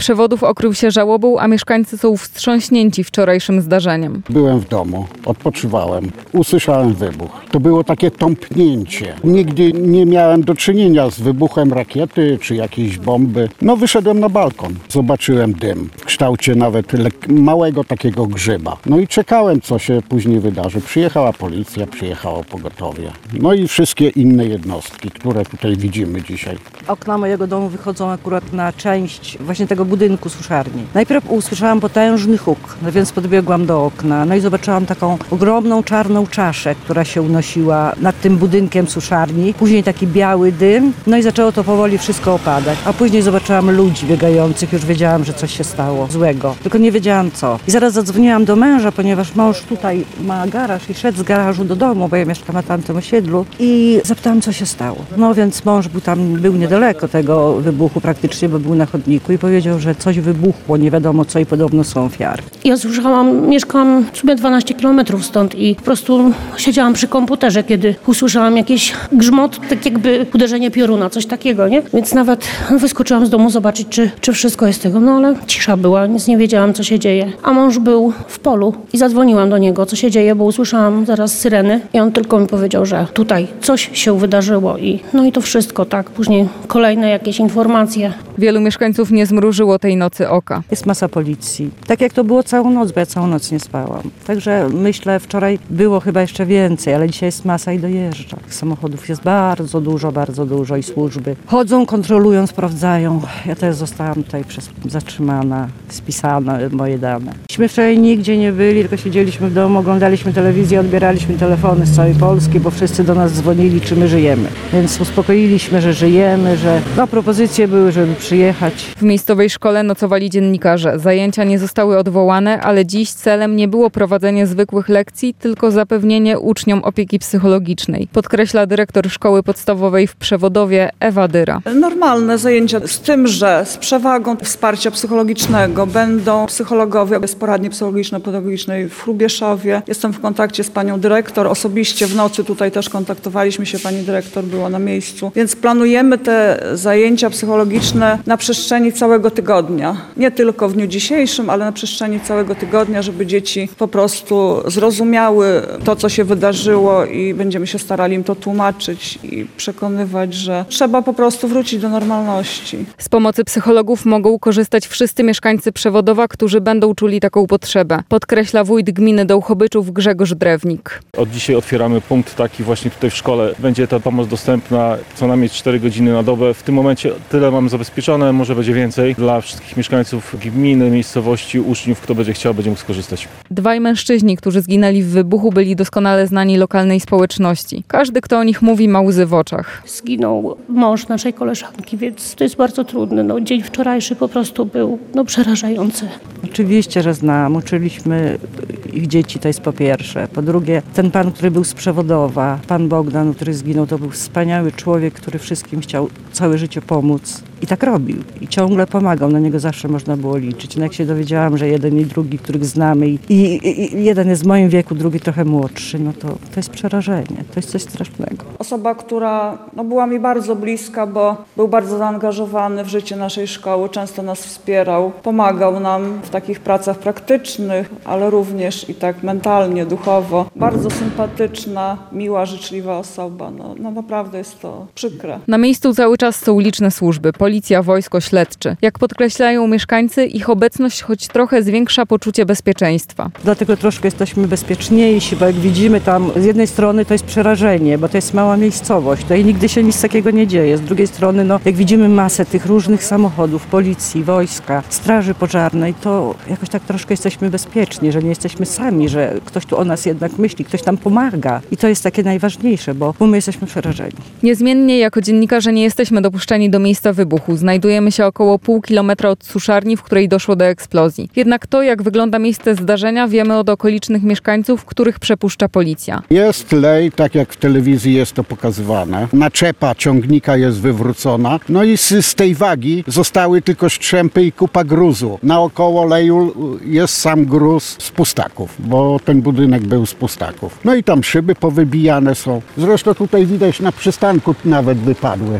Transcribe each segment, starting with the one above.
przewodów okrył się żałobą, a mieszkańcy są wstrząśnięci wczorajszym zdarzeniem. Byłem w domu, odpoczywałem, usłyszałem wybuch. To było takie tąpnięcie. Nigdy nie miałem do czynienia z wybuchem rakiety czy jakiejś bomby. Wyszedłem na balkon, zobaczyłem dym w kształcie nawet małego takiego grzyba. I czekałem, co się później wydarzy. Przyjechała policja, przyjechało pogotowie. I wszystkie inne jednostki, które tutaj widzimy dzisiaj. Okna mojego domu wychodzą akurat na część właśnie tego budynku suszarni. Najpierw usłyszałam potężny huk, więc podbiegłam do okna. I zobaczyłam taką ogromną czarną czaszę, która się unosiła nad tym budynkiem suszarni. Później taki biały dym. I zaczęło to powoli wszystko opadać. A później zobaczyłam ludzi biegających. Już wiedziałam, że coś się stało złego. Tylko nie wiedziałam co. I zaraz zadzwoniłam do męża, ponieważ mąż tutaj ma garaż i szedł z garażu do domu, bo ja mieszkam na tamtym osiedlu. I zapytałam, co się stało. Więc mąż był niedaleko tego wybuchu praktycznie, bo był na chodniku i powiedział, że coś wybuchło, nie wiadomo co i podobno są ofiary. Ja mieszkałam w sumie 12 kilometrów stąd i po prostu siedziałam przy komputerze, kiedy usłyszałam jakiś grzmot, tak jakby uderzenie pioruna, coś takiego, nie? Więc nawet wyskoczyłam z domu zobaczyć, czy wszystko jest tego, ale cisza była, nic nie wiedziałam, co się dzieje. A mąż był w polu i zadzwoniłam do niego, co się dzieje, bo usłyszałam zaraz syreny i on tylko mi powiedział, że tutaj coś się wydarzyło i to wszystko, tak. Później kolejne jakieś informacje. Wielu mieszkańców nie zmrużyło tej nocy oka. Jest masa policji. Tak jak to było całą noc, bo ja całą noc nie spałam. Także myślę, wczoraj było chyba jeszcze więcej, ale dzisiaj jest masa i dojeżdża. Samochodów jest bardzo dużo i służby chodzą, kontrolują, sprawdzają. Ja też zostałam tutaj zatrzymana, spisane moje dane. Myśmy wczoraj nigdzie nie byli, tylko siedzieliśmy w domu, oglądaliśmy telewizję, odbieraliśmy telefony z całej Polski, bo wszyscy do nas dzwonili, czy my żyjemy. Więc uspokoiliśmy, że żyjemy, że propozycje były, żeby przyjechać. W miejscowej szkole nocowali dziennikarze. Zajęcia nie zostały odwołane, ale dziś celem nie było prowadzenie zwykłych lekcji, tylko zapewnienie uczniom opieki psychologicznej. Podkreśla dyrektor szkoły podstawowej w Przewodowie Ewa Dyra. Normalne zajęcia, z tym, że z przewagą wsparcia psychologicznego będą psychologowie z poradni psychologiczno-pedagogicznej w Hrubieszowie. Jestem w kontakcie z panią dyrektor. Osobiście w nocy tutaj też kontaktowaliśmy się, pani dyrektor była na miejscu. Więc planujemy te zajęcia psychologiczne na przestrzeni całego tygodnia. Nie tylko w dniu dzisiejszym, ale na przestrzeni całego tygodnia, żeby dzieci po prostu zrozumiały to, co się wydarzyło i będziemy się starali im to tłumaczyć i przekonywać, że trzeba po prostu wrócić do normalności. Z pomocy psychologów mogą korzystać wszyscy mieszkańcy Przewodowa, którzy będą czuli taką potrzebę. Podkreśla wójt gminy Dołchobyczów Grzegorz Drewnik. Od dzisiaj otwieramy punkt taki właśnie tutaj w szkole. Będzie ta pomoc dostępna co najmniej 4 godziny na dobę. W tym momencie tyle mamy zabezpieczone, może będzie więcej dla wszystkich mieszkańców gminy, miejscowości, uczniów, kto będzie chciał, będzie mógł skorzystać. Dwaj mężczyźni, którzy zginęli w wybuchu, byli doskonale znani lokalnej społeczności. Każdy, kto o nich mówi, ma łzy w oczach. Zginął mąż naszej koleżanki, więc to jest bardzo trudne. Dzień wczorajszy po prostu był przerażający. Oczywiście, że znam. Uczyliśmy ich dzieci, to jest po pierwsze. Po drugie, ten pan, który był z Przewodowa, pan Bogdan, który zginął, to był wspaniały człowiek, który wszystkim chciał całe życie pomóc. I tak robił. I ciągle pomagał. Na niego zawsze można było liczyć. Jak się dowiedziałam, że jeden i drugi, których znamy i jeden jest w moim wieku, drugi trochę młodszy, to jest przerażenie. To jest coś strasznego. Osoba, która była mi bardzo bliska, bo był bardzo zaangażowany w życie naszej szkoły, często nas wspierał, pomagał nam w takich pracach praktycznych, ale również i tak mentalnie, duchowo. Bardzo sympatyczna, miła, życzliwa osoba. Naprawdę jest to przykre. Na miejscu cały czas są liczne służby. Policja, wojsko, śledczy. Jak podkreślają mieszkańcy, ich obecność choć trochę zwiększa poczucie bezpieczeństwa. Dlatego troszkę jesteśmy bezpieczniejsi, bo jak widzimy tam, z jednej strony to jest przerażenie, bo to jest mała miejscowość, tutaj nigdy się nic takiego nie dzieje. Z drugiej strony, jak widzimy masę tych różnych samochodów, policji, wojska, straży pożarnej, to jakoś tak troszkę jesteśmy bezpieczni, że nie jesteśmy sami, że ktoś tu o nas jednak myśli, ktoś tam pomaga. I to jest takie najważniejsze, bo my jesteśmy przerażeni. Niezmiennie jako dziennikarze nie jesteśmy dopuszczeni do miejsca wybuchu. Znajdujemy się około pół kilometra od suszarni, w której doszło do eksplozji. Jednak to, jak wygląda miejsce zdarzenia, wiemy od okolicznych mieszkańców, których przepuszcza policja. Jest lej, tak jak w telewizji jest to pokazywane. Naczepa ciągnika jest wywrócona. I z tej wagi zostały tylko strzępy i kupa gruzu. Naokoło leju jest sam gruz z pustaków, bo ten budynek był z pustaków. I tam szyby powybijane są. Zresztą tutaj widać na przystanku nawet wypadły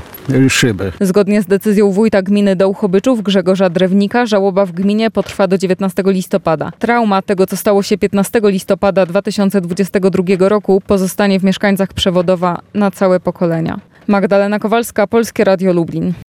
szyby. Zgodnie z decyzją wójta gminy Dołchobyczów Grzegorza Drewnika żałoba w gminie potrwa do 19 listopada. Trauma tego, co stało się 15 listopada 2022 roku, pozostanie w mieszkańcach przewodowa na całe pokolenia. Magdalena Kowalska, Polskie Radio Lublin.